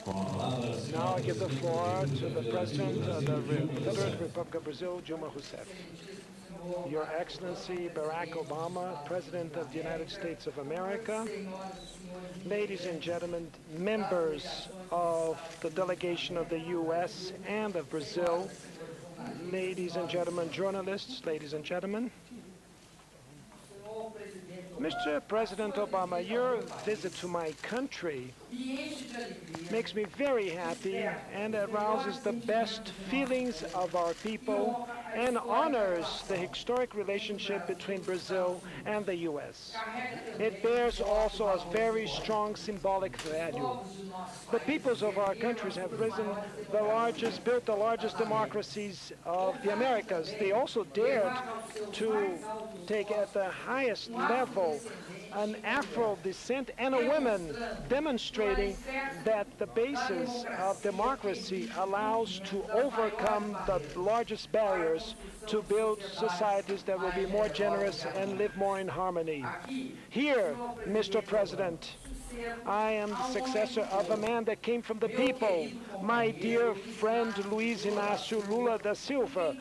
Now I give the floor to the President of the Federated Republic of Brazil, Dilma Rousseff. Your Excellency Barack Obama, President of the United States of America, ladies and gentlemen, members of the delegation of the U.S. and of Brazil, ladies and gentlemen, journalists, ladies and gentlemen. Mr. President Obama, your visit to my country makes me very happy and arouses the best feelings of our people and honors the historic relationship between Brazil and the U.S. It bears also a very strong symbolic value. The peoples of our countries have built the largest democracies of the Americas. They also dared to take at the highest level an Afro descent and a woman, demonstrating that the basis of democracy allows to overcome the largest barriers to build societies that will be more generous and live more in harmony. Here, Mr. President, I am the successor of a man that came from the people, my dear friend Luiz Inácio Lula da Silva,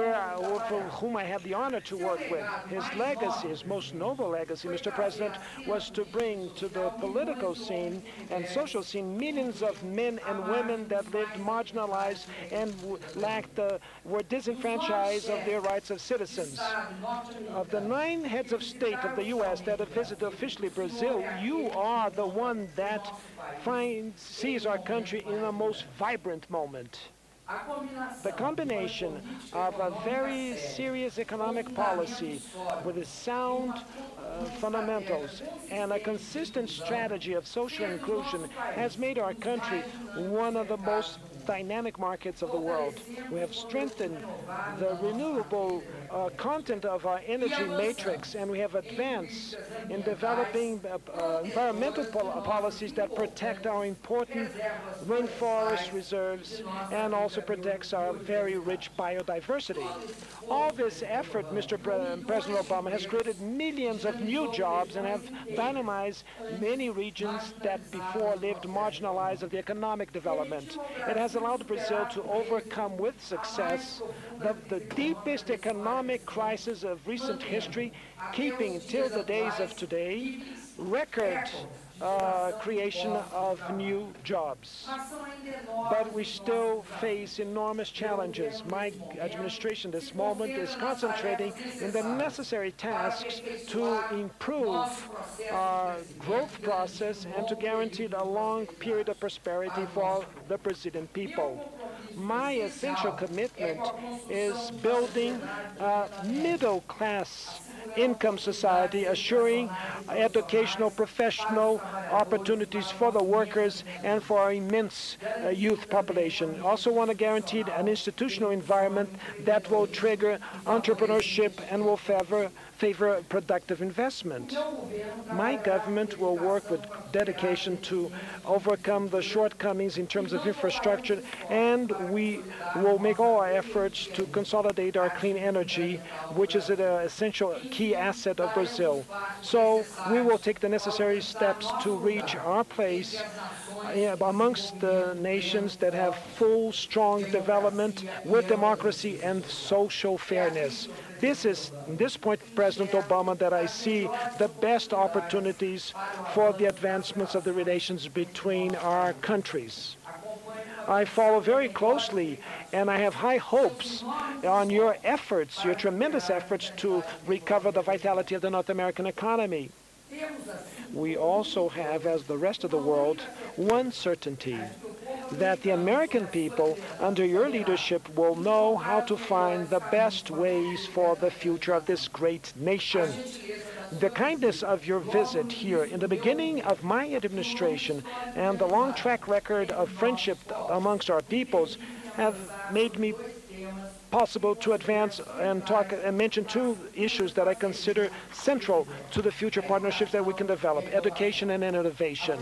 for whom I had the honor to work with. His legacy, his most noble legacy, Mr. President, was to bring to the political scene and social scene millions of men and women that lived marginalized and were disenfranchised of their rights as citizens. Of the 9 heads of state of the U.S. that have visited officially Brazil, you are the one that sees our country in a most vibrant moment. The combination of a very serious economic policy with sound fundamentals and a consistent strategy of social inclusion has made our country one of the most dynamic markets of the world. We have strengthened the renewable content of our energy matrix, and we have advanced in developing environmental policies that protect our important rainforest reserves and also protects our very rich biodiversity. All this effort, Mr. President Obama, has created millions of new jobs and have dynamized many regions that before lived marginalized of the economic development. It has allowed Brazil to overcome with success the deepest economic crisis of recent history, keeping till the days of today record creation of new jobs. But we still face enormous challenges. My administration this moment is concentrating in the necessary tasks to improve our growth process and to guarantee a long period of prosperity for the Brazilian people. My essential commitment is building a middle-class income society, assuring educational, professional opportunities for the workers and for our immense youth population. Also want to guarantee an institutional environment that will trigger entrepreneurship and will favor productive investment. My government will work with dedication to overcome the shortcomings in terms of infrastructure, and we will make all our efforts to consolidate our clean energy, which is an essential key asset of Brazil. So we will take the necessary steps to reach our place amongst the nations that have full, strong development with democracy and social fairness. This is, at this point, President Obama, that I see the best opportunities for the advancements of the relations between our countries. I follow very closely, and I have high hopes on your efforts, your tremendous efforts to recover the vitality of the North American economy. We also have, as the rest of the world, one certainty, that the American people, under your leadership, will know how to find the best ways for the future of this great nation. The kindness of your visit here in the beginning of my administration and the long track record of friendship amongst our peoples have made me possible to advance and talk and mention 2 issues that I consider central to the future partnerships that we can develop: education and innovation.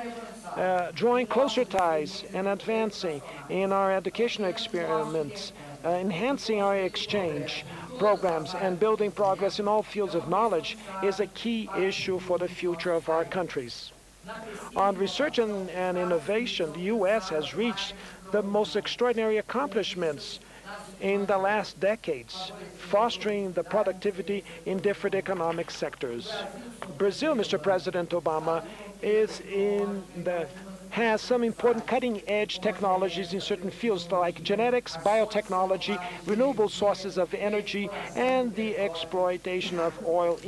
Drawing closer ties and advancing in our educational experiments, enhancing our exchange programs and building progress in all fields of knowledge is a key issue for the future of our countries. On research and innovation, the U.S. has reached the most extraordinary accomplishments in the last decades, fostering the productivity in different economic sectors. Brazil, Mr. President Obama, has some important cutting-edge technologies in certain fields like genetics, biotechnology, renewable sources of energy, and the exploration of oil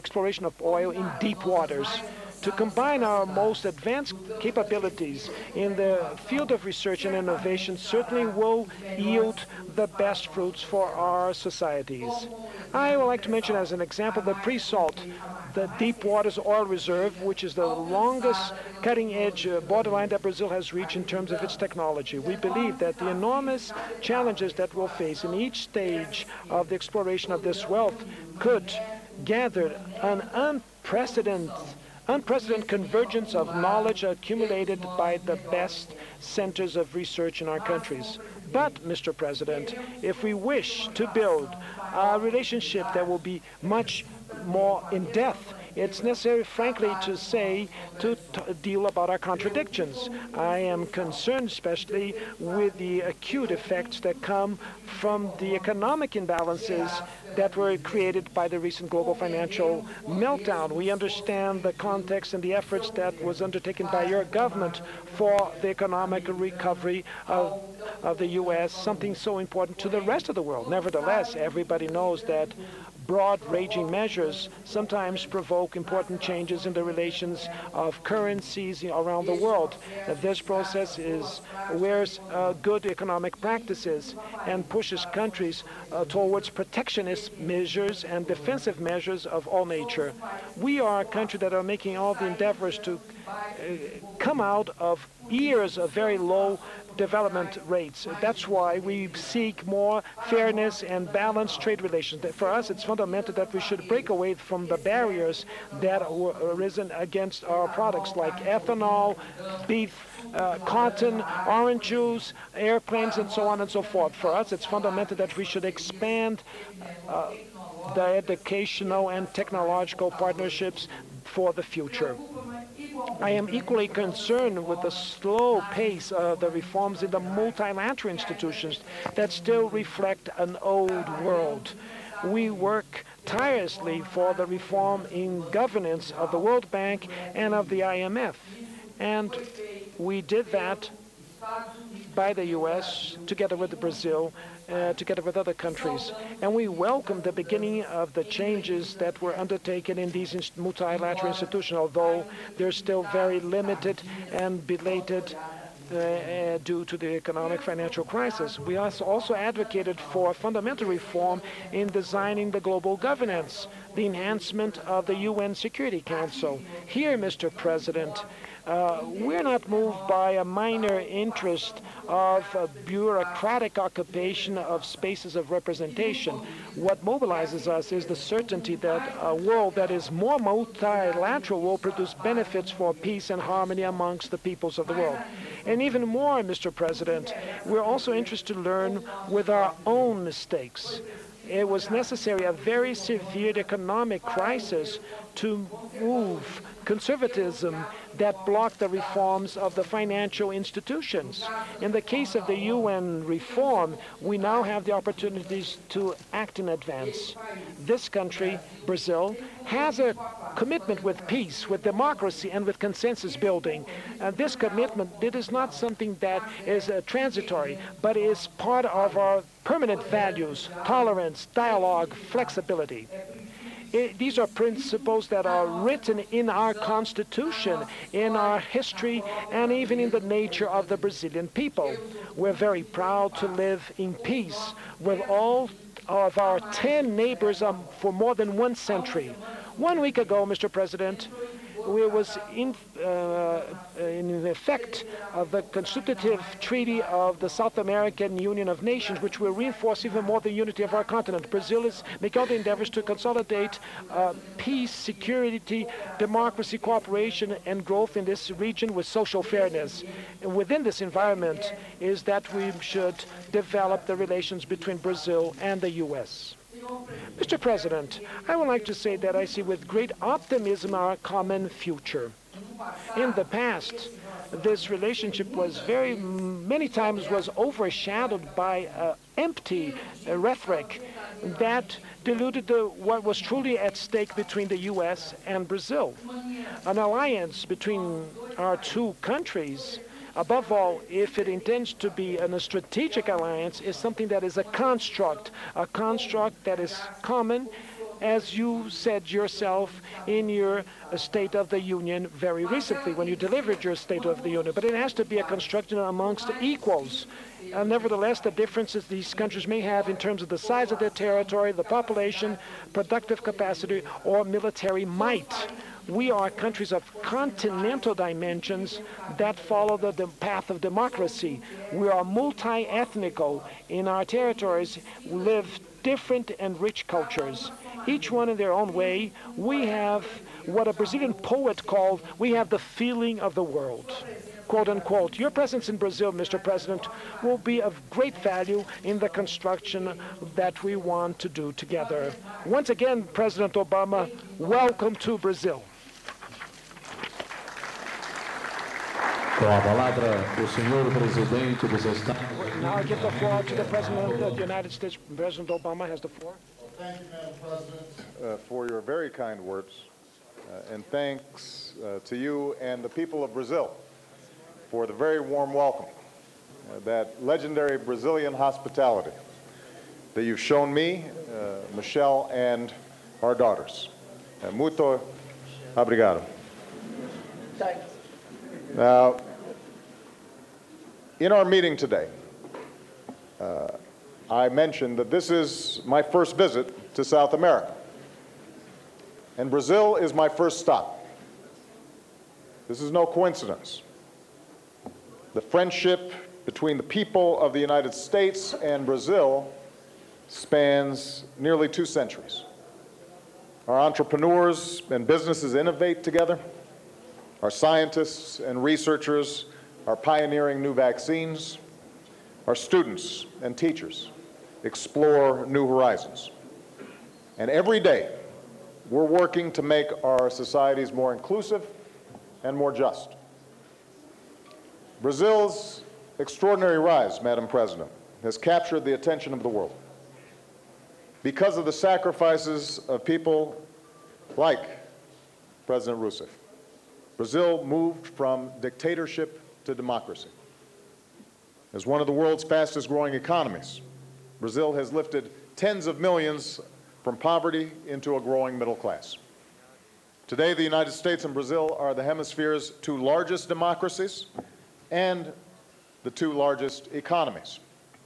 in deep waters. To combine our most advanced capabilities in the field of research and innovation certainly will yield the best fruits for our societies. I would like to mention as an example the pre-salt, the deep waters oil reserve, which is the longest cutting-edge borderline that Brazil has reached in terms of its technology. We believe that the enormous challenges that we'll face in each stage of the exploration of this wealth could gather an unprecedented convergence of knowledge accumulated by the best centers of research in our countries. But, Mr. President, if we wish to build a relationship that will be much more in depth, it's necessary, frankly, to deal about our contradictions. I am concerned especially with the acute effects that come from the economic imbalances that were created by the recent global financial meltdown. We understand the context and the efforts that was undertaken by your government for the economic recovery of the U.S., something so important to the rest of the world. Nevertheless, everybody knows that broad-ranging measures sometimes provoke important changes in the relations of currencies around the world. This process wears good economic practices and pushes countries towards protectionist measures and defensive measures of all nature. We are a country that are making all the endeavors to come out of years of very low development rates. That's why we seek more fairness and balanced trade relations. For us, it's fundamental that we should break away from the barriers that were arisen against our products like ethanol, beef, cotton, orange juice, airplanes, and so on and so forth. For us, it's fundamental that we should expand the educational and technological partnerships for the future. I am equally concerned with the slow pace of the reforms in the multilateral institutions that still reflect an old world. We work tirelessly for the reform in governance of the World Bank and of the IMF. And we did that by the U.S., together with Brazil, together with other countries. And we welcome the beginning of the changes that were undertaken in these multilateral institutions, although they're still very limited and belated due to the economic financial crisis. We also advocated for fundamental reform in designing the global governance, the enhancement of the UN Security Council. Here, Mr. President, we're not moved by a minor interest of a bureaucratic occupation of spaces of representation. What mobilizes us is the certainty that a world that is more multilateral will produce benefits for peace and harmony amongst the peoples of the world. And even more, Mr. President, we're also interested to learn with our own mistakes. It was necessary a very severe economic crisis to move conservatism that blocked the reforms of the financial institutions. In the case of the UN reform, we now have the opportunities to act in advance. This country, Brazil, has a commitment with peace, with democracy, and with consensus building. And this commitment, it is not something that is transitory, but is part of our permanent values: tolerance, dialogue, flexibility. These are principles that are written in our Constitution, in our history, and even in the nature of the Brazilian people. We're very proud to live in peace with all of our 10 neighbors for more than 1 century. 1 week ago, Mr. President, it was in effect of the constitutive treaty of the South American Union of Nations, which will reinforce even more the unity of our continent. Brazil is making all the endeavors to consolidate peace, security, democracy, cooperation, and growth in this region with social fairness. And within this environment is that we should develop the relations between Brazil and the U.S. Mr. President, I would like to say that I see with great optimism our common future. In the past, this relationship was many times was overshadowed by empty rhetoric that diluted what was truly at stake between the U.S. and Brazil. An alliance between our two countries, above all, if it intends to be a strategic alliance, is something that is a construct that is common, as you said yourself in your State of the Union very recently, when you delivered your State of the Union. But it has to be a construction amongst equals. Nevertheless, the differences these countries may have in terms of the size of their territory, the population, productive capacity, or military might. We are countries of continental dimensions that follow the path of democracy. We are multi-ethnical. In our territories live different and rich cultures, each one in their own way. We have what a Brazilian poet called, we have the feeling of the world, quote unquote. Your presence in Brazil, Mr. President, will be of great value in the construction that we want to do together. Once again, President Obama, welcome to Brazil. Com a palavra, o senhor presidente dos Estados Unidos. Now I give the floor to the President of the United States. President Obama has the floor. Well, thank you, Madam President, for your very kind words, and thanks to you and the people of Brazil for the very warm welcome, that legendary Brazilian hospitality that you've shown me, Michelle, and our daughters. Muito obrigado. Thanks. Now, in our meeting today, I mentioned that this is my first visit to South America, and Brazil is my first stop. This is no coincidence. The friendship between the people of the United States and Brazil spans nearly 2 centuries. Our entrepreneurs and businesses innovate together. Our scientists and researchers are pioneering new vaccines. Our students and teachers explore new horizons. And every day, we're working to make our societies more inclusive and more just. Brazil's extraordinary rise, Madam President, has captured the attention of the world because of the sacrifices of people like President Rousseff. Brazil moved from dictatorship to democracy. As one of the world's fastest growing economies, Brazil has lifted tens of millions from poverty into a growing middle class. Today, the United States and Brazil are the hemisphere's 2 largest democracies and the 2 largest economies.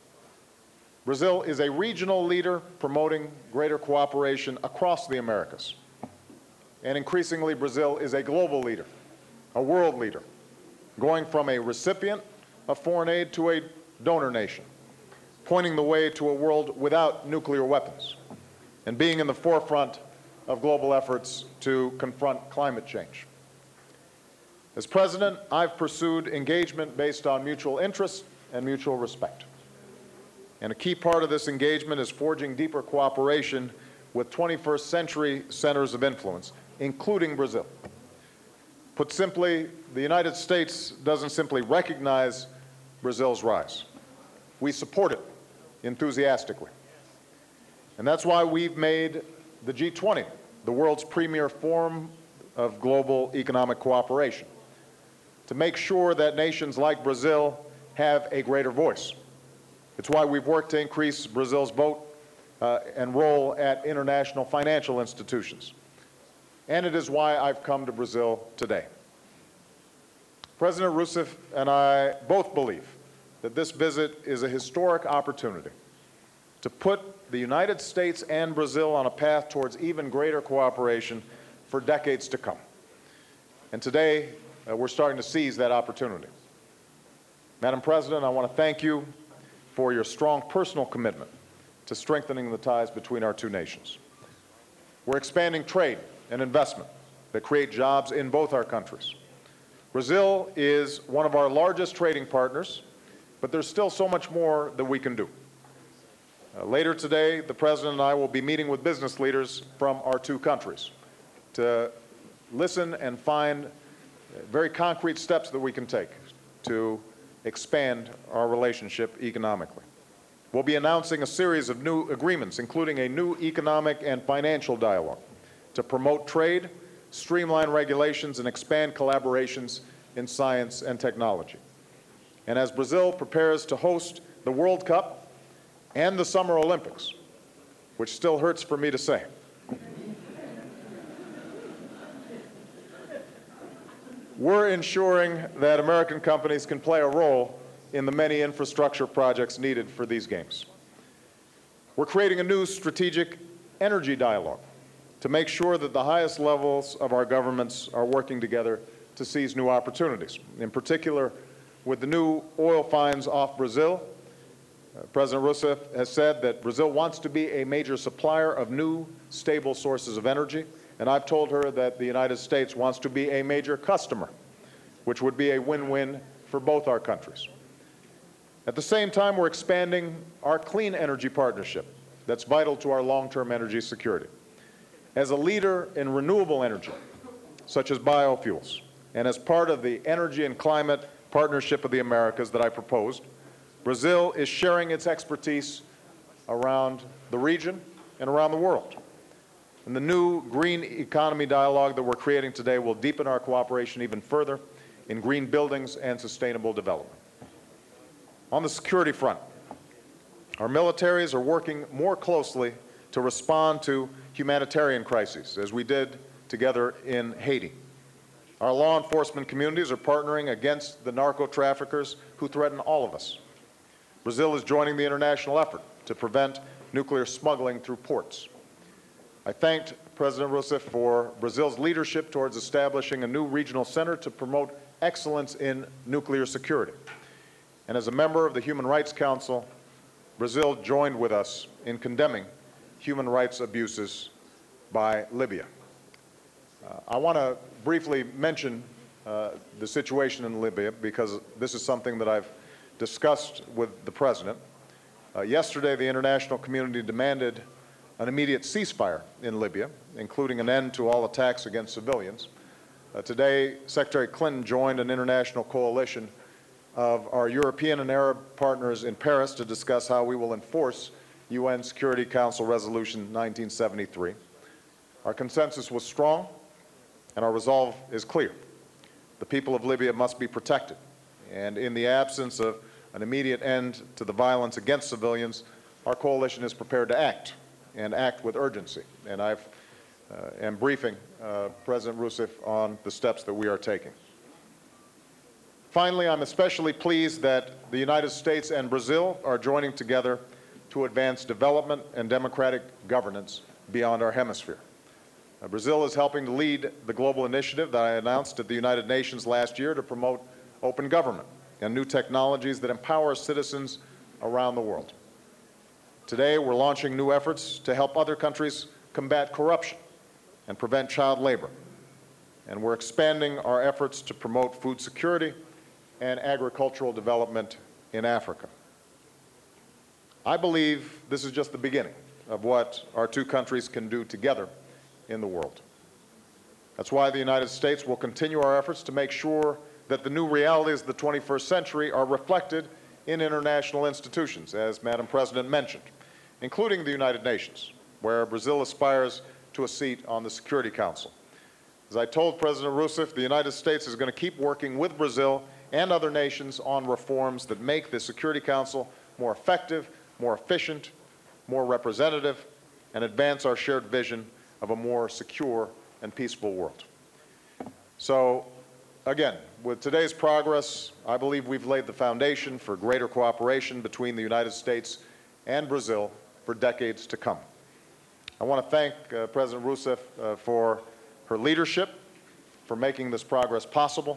Brazil is a regional leader promoting greater cooperation across the Americas. And increasingly, Brazil is a global leader, a world leader, going from a recipient of foreign aid to a donor nation, pointing the way to a world without nuclear weapons, and being in the forefront of global efforts to confront climate change. As President, I've pursued engagement based on mutual interest and mutual respect. And a key part of this engagement is forging deeper cooperation with 21st century centers of influence, including Brazil. Put simply, the United States doesn't simply recognize Brazil's rise. We support it enthusiastically. And that's why we've made the G20 the world's premier forum of global economic cooperation, to make sure that nations like Brazil have a greater voice. It's why we've worked to increase Brazil's vote and role at international financial institutions. And it is why I've come to Brazil today. President Rousseff and I both believe that this visit is a historic opportunity to put the United States and Brazil on a path towards even greater cooperation for decades to come. And today, we're starting to seize that opportunity. Madam President, I want to thank you for your strong personal commitment to strengthening the ties between our 2 nations. We're expanding trade and investment that create jobs in both our countries. Brazil is one of our largest trading partners, but there's still so much more that we can do. Later today, the President and I will be meeting with business leaders from our 2 countries to listen and find very concrete steps that we can take to expand our relationship economically. We'll be announcing a series of new agreements, including a new economic and financial dialogue to promote trade, streamline regulations, and expand collaborations in science and technology. And as Brazil prepares to host the World Cup and the Summer Olympics, which still hurts for me to say, we're ensuring that American companies can play a role in the many infrastructure projects needed for these games. We're creating a new strategic energy dialogue to make sure that the highest levels of our governments are working together to seize new opportunities. In particular, with the new oil finds off Brazil, President Rousseff has said that Brazil wants to be a major supplier of new, stable sources of energy, and I've told her that the United States wants to be a major customer, which would be a win-win for both our countries. At the same time, we're expanding our clean energy partnership that's vital to our long-term energy security. As a leader in renewable energy, such as biofuels, and as part of the Energy and Climate Partnership of the Americas that I proposed, Brazil is sharing its expertise around the region and around the world. And the new green economy dialogue that we're creating today will deepen our cooperation even further in green buildings and sustainable development. On the security front, our militaries are working more closely to respond to humanitarian crises, as we did together in Haiti. Our law enforcement communities are partnering against the narco-traffickers who threaten all of us. Brazil is joining the international effort to prevent nuclear smuggling through ports. I thanked President Rousseff for Brazil's leadership towards establishing a new regional center to promote excellence in nuclear security. And as a member of the Human Rights Council, Brazil joined with us in condemning human rights abuses by Libya. I want to briefly mention the situation in Libya because this is something that I've discussed with the President. Yesterday, the international community demanded an immediate ceasefire in Libya, including an end to all attacks against civilians. Today, Secretary Clinton joined an international coalition of our European and Arab partners in Paris to discuss how we will enforce UN Security Council Resolution 1973. Our consensus was strong, and our resolve is clear. The people of Libya must be protected, and in the absence of an immediate end to the violence against civilians, our coalition is prepared to act, and act with urgency. And I am briefing President Rousseff on the steps that we are taking. Finally, I'm especially pleased that the United States and Brazil are joining together to advance development and democratic governance beyond our hemisphere. Brazil is helping to lead the global initiative that I announced at the United Nations last year to promote open government and new technologies that empower citizens around the world. Today, we're launching new efforts to help other countries combat corruption and prevent child labor. And we're expanding our efforts to promote food security and agricultural development in Africa. I believe this is just the beginning of what our two countries can do together in the world. That's why the United States will continue our efforts to make sure that the new realities of the 21st century are reflected in international institutions, as Madam President mentioned, including the United Nations, where Brazil aspires to a seat on the Security Council. As I told President Rousseff, the United States is going to keep working with Brazil and other nations on reforms that make the Security Council more effective, more efficient, more representative, and advance our shared vision of a more secure and peaceful world. So, again, with today's progress, I believe we've laid the foundation for greater cooperation between the United States and Brazil for decades to come. I want to thank President Rousseff for her leadership, for making this progress possible.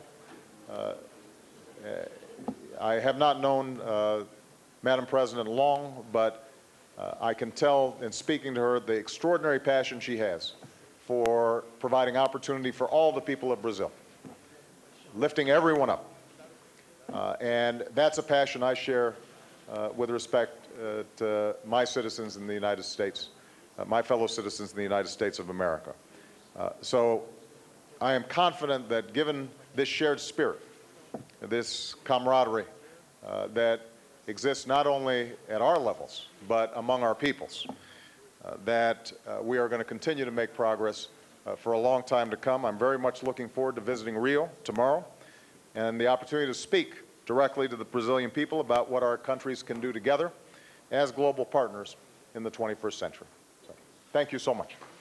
I have not known Madam President long, but I can tell in speaking to her the extraordinary passion she has for providing opportunity for all the people of Brazil, lifting everyone up. And that's a passion I share with respect to my citizens in the United States, my fellow citizens in the United States of America. So I am confident that given this shared spirit, this camaraderie that exists not only at our levels, but among our peoples, that we are going to continue to make progress for a long time to come. I'm very much looking forward to visiting Rio tomorrow and the opportunity to speak directly to the Brazilian people about what our countries can do together as global partners in the 21st century. So, thank you so much.